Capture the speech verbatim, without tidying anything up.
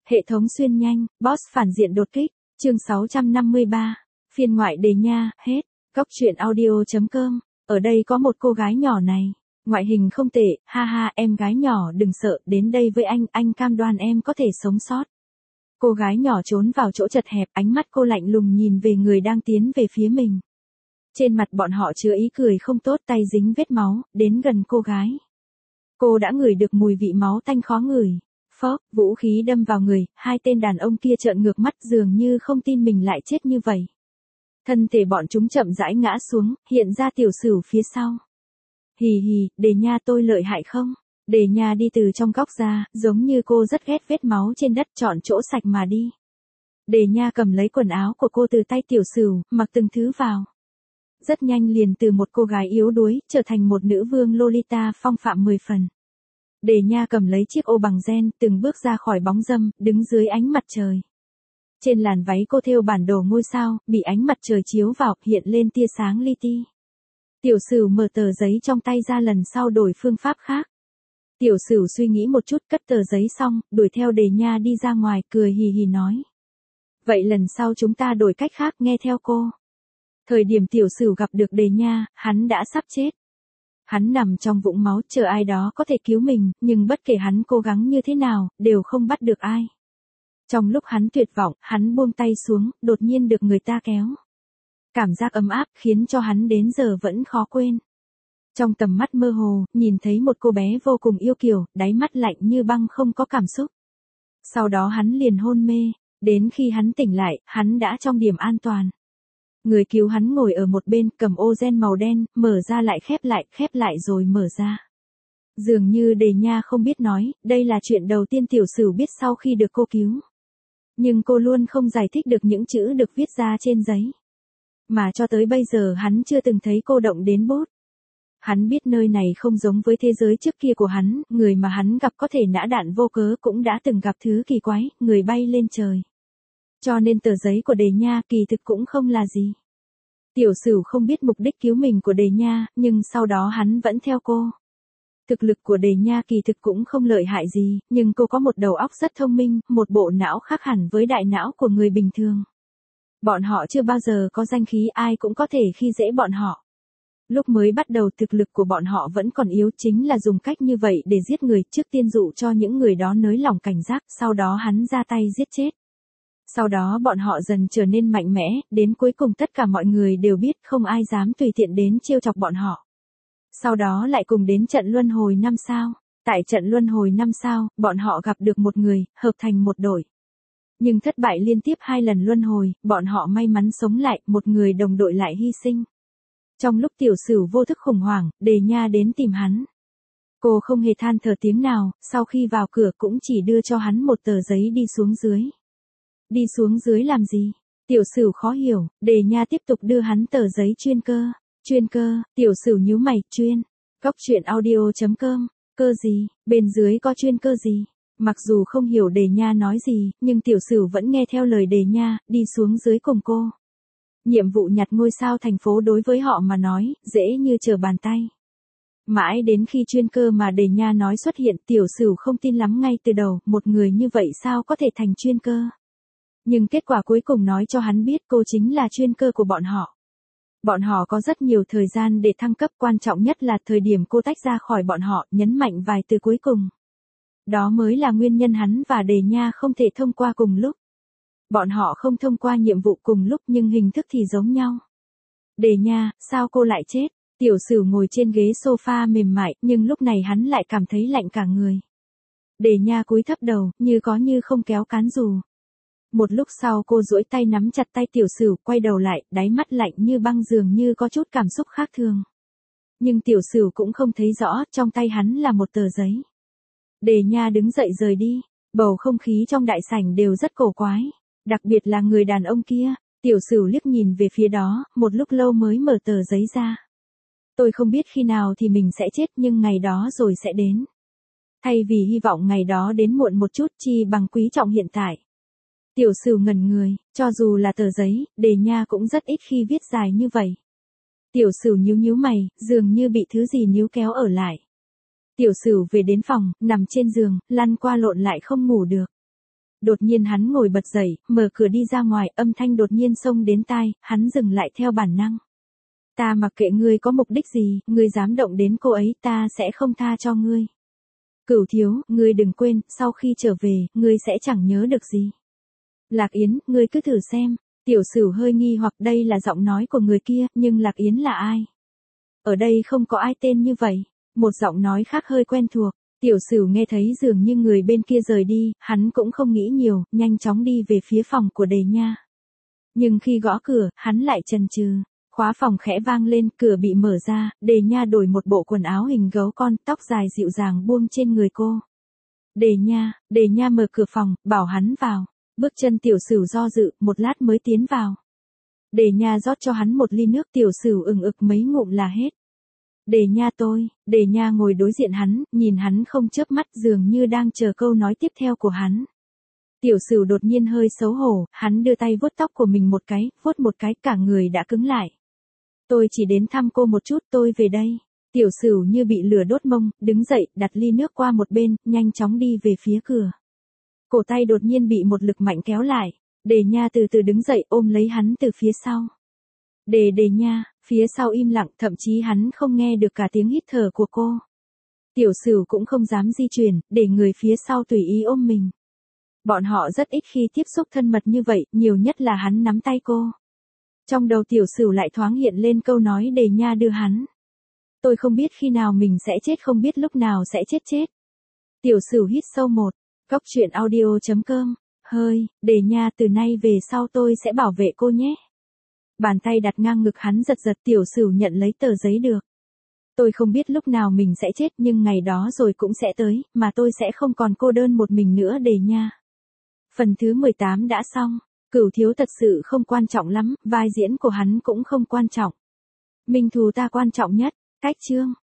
Hệ thống xuyên nhanh, boss phản diện đột kích, chương sáu trăm năm mươi ba, phiên ngoại đề nha, hết, cóc truyện audio.com, ở đây có một cô gái nhỏ này, ngoại hình không tệ, ha ha, em gái nhỏ đừng sợ, đến đây với anh, anh cam đoan em có thể sống sót. Cô gái nhỏ trốn vào chỗ chật hẹp, ánh mắt cô lạnh lùng nhìn về người đang tiến về phía mình. Trên mặt bọn họ chứa ý cười không tốt, tay dính vết máu, đến gần cô gái. Cô đã ngửi được mùi vị máu tanh khó ngửi. Phốc, vũ khí đâm vào người, hai tên đàn ông kia trợn ngược mắt dường như không tin mình lại chết như vậy. Thân thể bọn chúng chậm rãi ngã xuống, hiện ra tiểu sửu phía sau. Hì hì, đề nha tôi lợi hại không? Đề nha đi từ trong góc ra, giống như cô rất ghét vết máu trên đất, chọn chỗ sạch mà đi. Đề nha cầm lấy quần áo của cô từ tay tiểu sửu, mặc từng thứ vào. Rất nhanh liền từ một cô gái yếu đuối, trở thành một nữ vương Lolita phong phạm mười phần. Đề nha cầm lấy chiếc ô bằng gen, từng bước ra khỏi bóng râm, đứng dưới ánh mặt trời. Trên làn váy cô thêu bản đồ ngôi sao, bị ánh mặt trời chiếu vào, hiện lên tia sáng li ti. Tiểu sửu mở tờ giấy trong tay ra, lần sau đổi phương pháp khác. Tiểu sửu suy nghĩ một chút, cất tờ giấy xong, đuổi theo đề nha đi ra ngoài, cười hì hì nói. Vậy lần sau chúng ta đổi cách khác, nghe theo cô. Thời điểm tiểu sửu gặp được đề nha, hắn đã sắp chết. Hắn nằm trong vũng máu, chờ ai đó có thể cứu mình, nhưng bất kể hắn cố gắng như thế nào, đều không bắt được ai. Trong lúc hắn tuyệt vọng, hắn buông tay xuống, đột nhiên được người ta kéo. Cảm giác ấm áp khiến cho hắn đến giờ vẫn khó quên. Trong tầm mắt mơ hồ, nhìn thấy một cô bé vô cùng yêu kiều, đáy mắt lạnh như băng không có cảm xúc. Sau đó hắn liền hôn mê, đến khi hắn tỉnh lại, hắn đã trong điểm an toàn. Người cứu hắn ngồi ở một bên, cầm ô gen màu đen, mở ra lại khép lại, khép lại rồi mở ra. Dường như đề nha không biết nói, đây là chuyện đầu tiên tiểu sửu biết sau khi được cô cứu. Nhưng cô luôn không giải thích được những chữ được viết ra trên giấy. Mà cho tới bây giờ hắn chưa từng thấy cô động đến bút. Hắn biết nơi này không giống với thế giới trước kia của hắn, người mà hắn gặp có thể nã đạn vô cớ cũng đã từng gặp thứ kỳ quái, người bay lên trời. Cho nên tờ giấy của đề nha kỳ thực cũng không là gì. Tiểu sửu không biết mục đích cứu mình của đề nha, nhưng sau đó hắn vẫn theo cô. Thực lực của đề nha kỳ thực cũng không lợi hại gì, nhưng cô có một đầu óc rất thông minh, một bộ não khác hẳn với đại não của người bình thường. Bọn họ chưa bao giờ có danh khí, ai cũng có thể khi dễ bọn họ. Lúc mới bắt đầu thực lực của bọn họ vẫn còn yếu, chính là dùng cách như vậy để giết người, trước tiên dụ cho những người đó nới lỏng cảnh giác, sau đó hắn ra tay giết chết. Sau đó bọn họ dần trở nên mạnh mẽ, đến cuối cùng tất cả mọi người đều biết không ai dám tùy tiện đến trêu chọc bọn họ. Sau đó lại cùng đến trận luân hồi năm sao. Tại trận luân hồi năm sao, bọn họ gặp được một người, hợp thành một đội. Nhưng thất bại liên tiếp hai lần luân hồi, bọn họ may mắn sống lại, một người đồng đội lại hy sinh. Trong lúc tiểu sửu vô thức khủng hoảng, đề nha đến tìm hắn. Cô không hề than thở tiếng nào, sau khi vào cửa cũng chỉ đưa cho hắn một tờ giấy đi xuống dưới. Đi xuống dưới làm gì? Tiểu sửu khó hiểu, đề nha tiếp tục đưa hắn tờ giấy chuyên cơ. Chuyên cơ, tiểu sửu nhíu mày, chuyên. Cóc truyện audio.com, cơ gì, bên dưới có chuyên cơ gì? Mặc dù không hiểu đề nha nói gì, nhưng tiểu sửu vẫn nghe theo lời đề nha, đi xuống dưới cùng cô. Nhiệm vụ nhặt ngôi sao thành phố đối với họ mà nói, dễ như trở bàn tay. Mãi đến khi chuyên cơ mà đề nha nói xuất hiện, tiểu sửu không tin lắm ngay từ đầu, một người như vậy sao có thể thành chuyên cơ. Nhưng kết quả cuối cùng nói cho hắn biết cô chính là chuyên cơ của bọn họ. Bọn họ có rất nhiều thời gian để thăng cấp, quan trọng nhất là thời điểm cô tách ra khỏi bọn họ, nhấn mạnh vài từ cuối cùng. Đó mới là nguyên nhân hắn và đề nha không thể thông qua cùng lúc. Bọn họ không thông qua nhiệm vụ cùng lúc nhưng hình thức thì giống nhau. Đề nha, sao cô lại chết? Tiểu sửu ngồi trên ghế sofa mềm mại, nhưng lúc này hắn lại cảm thấy lạnh cả người. Đề nha cúi thấp đầu, như có như không kéo cán dù. Một lúc sau cô duỗi tay nắm chặt tay tiểu sửu, quay đầu lại, đáy mắt lạnh như băng dường như có chút cảm xúc khác thường. Nhưng tiểu sửu cũng không thấy rõ, trong tay hắn là một tờ giấy. Đề nha đứng dậy rời đi, bầu không khí trong đại sảnh đều rất cổ quái, đặc biệt là người đàn ông kia. Tiểu sửu liếc nhìn về phía đó, một lúc lâu mới mở tờ giấy ra. Tôi không biết khi nào thì mình sẽ chết, nhưng ngày đó rồi sẽ đến. Thay vì hy vọng ngày đó đến muộn một chút, chi bằng quý trọng hiện tại. Tiểu sửu ngẩn người, cho dù là tờ giấy, đề nha cũng rất ít khi viết dài như vậy. Tiểu sửu nhíu nhíu mày, dường như bị thứ gì níu kéo ở lại. Tiểu sửu về đến phòng, nằm trên giường, lăn qua lộn lại không ngủ được. Đột nhiên hắn ngồi bật dậy, mở cửa đi ra ngoài, âm thanh đột nhiên xông đến tai, hắn dừng lại theo bản năng. Ta mặc kệ ngươi có mục đích gì, ngươi dám động đến cô ấy, ta sẽ không tha cho ngươi. Cửu thiếu, ngươi đừng quên, sau khi trở về, ngươi sẽ chẳng nhớ được gì. Lạc Yến, ngươi cứ thử xem. Tiểu Sửu hơi nghi hoặc đây là giọng nói của người kia, nhưng Lạc Yến là ai? Ở đây không có ai tên như vậy. Một giọng nói khác hơi quen thuộc. Tiểu Sửu nghe thấy dường như người bên kia rời đi, hắn cũng không nghĩ nhiều, nhanh chóng đi về phía phòng của Đề Nha. Nhưng khi gõ cửa, hắn lại chần chừ. Khóa phòng khẽ vang lên, cửa bị mở ra, Đề Nha đổi một bộ quần áo hình gấu con, tóc dài dịu dàng buông trên người cô. Đề Nha, Đề Nha mở cửa phòng, bảo hắn vào. Bước chân Tiểu Sửu do dự, một lát mới tiến vào. Đề Nha rót cho hắn một ly nước, Tiểu Sửu ừng ực mấy ngụm là hết. Đề Nha tôi, Đề Nha ngồi đối diện hắn, nhìn hắn không chớp mắt dường như đang chờ câu nói tiếp theo của hắn. Tiểu Sửu đột nhiên hơi xấu hổ, hắn đưa tay vuốt tóc của mình một cái, vuốt một cái cả người đã cứng lại. Tôi chỉ đến thăm cô một chút, tôi về đây. Tiểu Sửu như bị lửa đốt mông, đứng dậy, đặt ly nước qua một bên, nhanh chóng đi về phía cửa. Cổ tay đột nhiên bị một lực mạnh kéo lại. Đề Nha từ từ đứng dậy ôm lấy hắn từ phía sau. Đề Đề Nha, phía sau im lặng, thậm chí hắn không nghe được cả tiếng hít thở của cô. Tiểu Sửu cũng không dám di chuyển, để người phía sau tùy ý ôm mình. Bọn họ rất ít khi tiếp xúc thân mật như vậy, nhiều nhất là hắn nắm tay cô. Trong đầu Tiểu Sửu lại thoáng hiện lên câu nói Đề Nha đưa hắn. Tôi không biết khi nào mình sẽ chết, không biết lúc nào sẽ chết chết. Tiểu Sửu hít sâu một. Cốc truyện audio chấm com. Hơi, Đề Nha, từ nay về sau tôi sẽ bảo vệ cô nhé. Bàn tay đặt ngang ngực hắn giật giật. Tiểu Sửu nhận lấy tờ giấy được. Tôi không biết lúc nào mình sẽ chết, nhưng ngày đó rồi cũng sẽ tới, mà tôi sẽ không còn cô đơn một mình nữa Đề Nha. Phần thứ mười tám đã xong. Cửu thiếu thật sự không quan trọng lắm, vai diễn của hắn cũng không quan trọng. Minh thù ta quan trọng nhất. Cách chương.